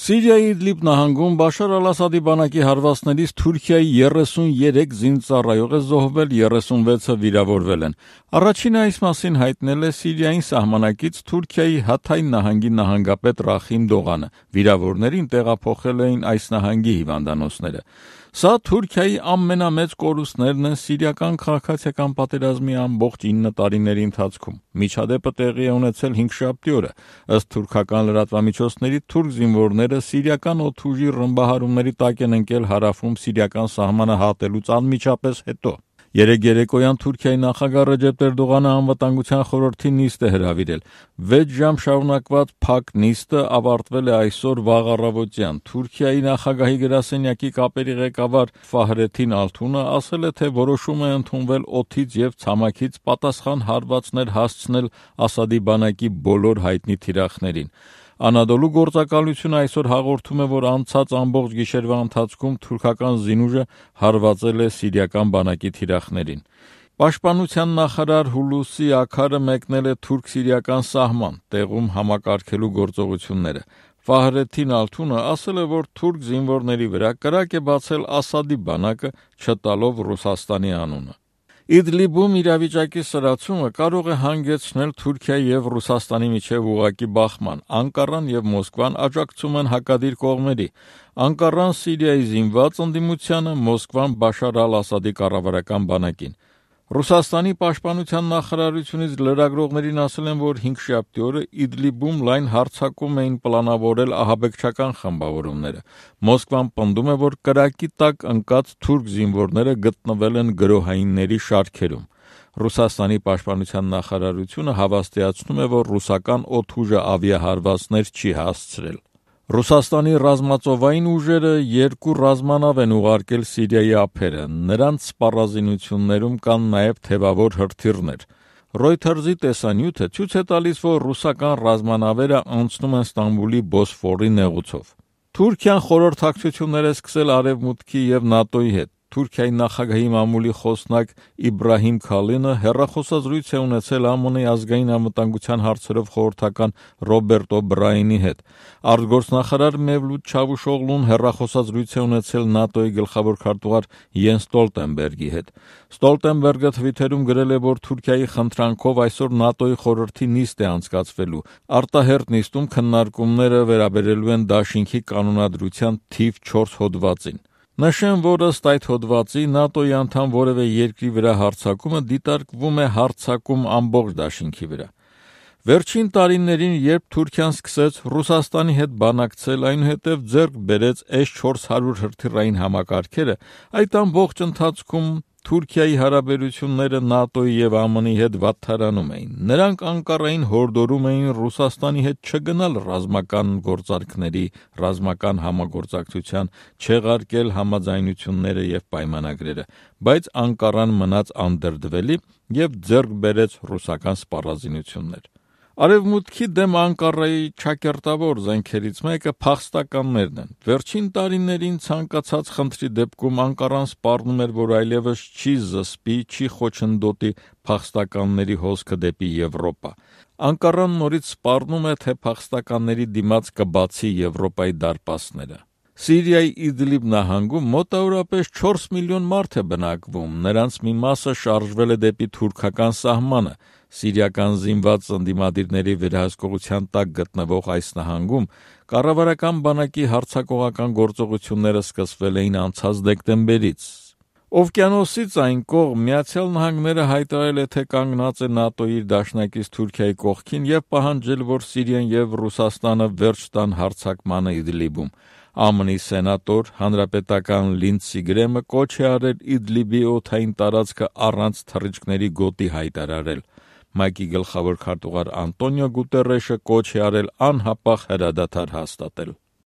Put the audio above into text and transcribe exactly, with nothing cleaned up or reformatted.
Սիրիայի Իդլիբ նահանգում Բաշար Ալ-Ասադի բանակի հարվածներից Թուրքիայի երեսուներեք զինծառայող է զոհվել, երեսունվեցը վիրավորվել են։ Առաջինը այս մասին հայտնել է Սիրիային սահմանակից Թուրքիայի Հաթայ նահանգի նահանգապետ Ռախիմ Դողանը։ Վիրավորներին տեղափոխել էին այս նահանգի հիվանդանոցները։ Սա Թուրքիայի ամենամեծ կորուստներն են սիրիական քաղաքացիական պատերազմի ամբողջ ինը տարիների ընթացքում։ Միջադեպը տեղի է ունեցել հինգշաբթի օրը։ Ըստ թուրքական լրատվամիջոցների, թուրք զինվորները սիրիական օդուժի ռմբահարումների տակ են ընկել հարավում սիրիական սահմանը հատելուց անմիջապես հետո։ Երեկ երեկոյան Թուրքիայի նախագահ Ռեջեփ Էրդողանը անվտանգության խորհրդի նիստ է հրավիրել։ վեց ժամ շարունակված փակ նիստը ավարտվել է այսօր վաղ առավոտյան։ Թուրքիայի նախագահի գրասենյակի կապերի ղեկավար Ֆահրեթին Ալթունը ասել է, թե որոշում է ընդունվել օդից և ցամաքից պատասխան հարվածներ հասցնել Ասադի բանակի բոլոր հայտնի թիրախներին։ Անադոլու գործակալությունը այսօր հաղորդում է, որ անցած ամբողջ գիշերվա ընթացքում թուրքական զինուժը հարվածել է սիրիական բանակի թիրախներին։ Պաշտպանության նախարար Հուլուսի Աքարը մեկնել է թուրք-սիրիական սահման, տեղում համակարգելու գործողությունները։ Ֆահրեթին Ալթունը ասել է, որ թուրք զինվորների վրա կրակ է բացել Ասադի բանակը, չտալով Ռուսաստանի անունը։ Իդլիբում իրավիճակի սրացումը կարող է հանգեցնել Թուրքիայի և Ռուսաստանի միջև ուղղակի բախման։ Անկարան և Մոսկվան աջակցում են հակադիր կողմերի։ Անկարան Սիրիայի զինված ընդդիմությանը, Մոսկվան Բաշար Ալ-Ասադի կառավարական բանակին։ Ռուսաստանի պաշտպանության նախարարությունից լրագրողներին ասել են, որ հինգշաբթի օրը Իդլիբում լայն հարձակում էին պլանավորել ահաբեկչական խմբավորումները։ Մոսկվան պնդում է, որ կրակի տակ ընկած թուրք զինվորները գտնվել են գրոհայինների շարքերում։ Ռուսաստանի պաշտպանության նախարարությունը հավաստիացնում է, որ ռուսական օդուժը ավիահարվածներ չի հասցրել։ Ռուսաստանի ռազմածովային ուժերը երկու ռազմանավ են ուղարկել Սիրիայի ափերը։ Նրանց սպառազինություններում կան նաև թևավոր հրթիռներ։ Reuters-ի տեսանյութը ցույց է տալիս, որ ռուսական ռազմանավերը անցնում են Ստամբուլի Բոսֆորի նեղուցով։ Թուրքիան խորհրդակցություններ է սկսել Արևմուտքի և ՆԱՏՕ-ի հետ։ Թուրքիայի նախագահի մամուլի խոսնակ Իբրահիմ Քալինը հեռախոսազրույց է ունեցել ԱՄՆ-ի ազգային անվտանգության հարցերով խորհրդական Ռոբերտ Օբրայենի հետ։ Արտգործնախարար Մևլութ Չավուշօղլուն հեռախոսազրույց է ունեցել ՆԱՏՕ-ի գլխավոր քարտուղար Յենս Ստոլտենբերգի հետ։ Ստոլտենբերգը Թվիթերում գրել է, որ Թուրքիայի խնդրանքով այսօր ՆԱՏՕ-ի խորհրդի նիստ է անցկացվելու։ Արտահերթ նիստում քննարկումները վերաբերելու են դաշինքի կանոնադրության թիվ չորս հոդվածին։ Նշեմ, որ ըստ այդ հոդվածի ՆԱՏՕ-ի անդամ որևէ երկրի վրա հարձակումը դիտարկվում է հարձակում ամբողջ դաշինքի վրա։ Վերջին տարիներին, երբ Թուրքիան սկսեց Ռուսաստանի հետ բանակցել, այնուհետև ձեռք բերեց էս չորս հարյուր հրթիռային համակարգերը, այդ ամբողջ ընթացքում Թուրքիայի հարաբերությունները ՆԱՏՕ-ի և ԱՄՆ-ի հետ վատթարանում էին։ Նրանք Անկարային հորդորում էին Ռուսաստանի հետ չգնալ ռազմական գործարքների, ռազմական համագործակցության, չեղարկել համաձայնությունները և պայմանագրերը, բայց Անկարան մնաց անդրդվելի և ձեռք բերեց ռուսական սպառազինություններ։ Արևմուտքի դեմ Անկարայի ճակերտավոր զենքերից մեկը փախստականներն են։ Վերջին տարիներին ցանկացած խնդրի դեպքում Անկարան սպառնում էր, որ այլևս չի զսպի, չի խոչընդոտի փախստականների հոսքը դեպի Եվրոպա։ Անկարան նորից սպառնում է, թե փախստականների դիմաց կբացի Եվրոպայի դարպասները։ Սիրիայի Իդլիբ նահանգում մոտավորապես չորս միլիոն մարդ է բնակվում, նրանց մի մասը շարժվել է դեպի թուրքական սահմանը։ Սիրիական զինված ընդդիմադիրների վերահսկողության տակ գտնվող այս նահանգում կառավարական բանակի հարձակողական գործողությունները սկսվել էին անցած դեկտեմբերից։ Օվկիանոսից այն կողմ Միացյալ Նահանգները հայտարարել է, թե կանգնած է ՆԱՏՕ-ի իր դաշնակից Թուրքիայի կողքին և պահանջել, որ Սիրիան և Ռուսաստանը վերջ տան հարձակմանը Իդլիբում։ ԱՄՆ-ի սենատոր, հանրապետական Լինդսի Գրեմը կոչ է արել Իդլիբի օդային տարածքը առանց թռիչքների գոտի հայտարարել։ ՄԱԿ-ի գլխավոր քարտուղար Անտոնիո Գուտերեշը կոչ է արել անհապաղ հրադադար հաստատել։